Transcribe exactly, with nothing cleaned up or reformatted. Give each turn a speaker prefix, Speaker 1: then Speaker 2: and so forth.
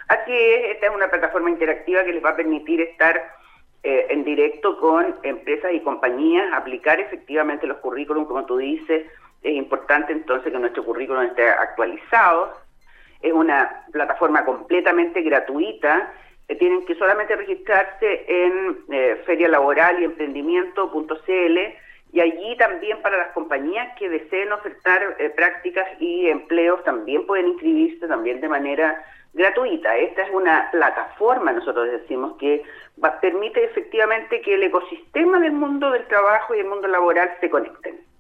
Speaker 1: Así es, esta es una plataforma interactiva que les va a permitir estar eh, en directo con empresas y compañías, aplicar efectivamente los currículum, como tú dices. Es importante entonces que nuestro currículum esté actualizado. Es una plataforma completamente gratuita. Eh, tienen que solamente registrarse en eh, feria laboral y emprendimiento punto c l, y allí también para las compañías que deseen ofertar eh, prácticas y empleos también pueden inscribirse también de manera gratuita. Esta es una plataforma, nosotros decimos, que va, permite efectivamente que el ecosistema del mundo del trabajo y el mundo laboral se conecten.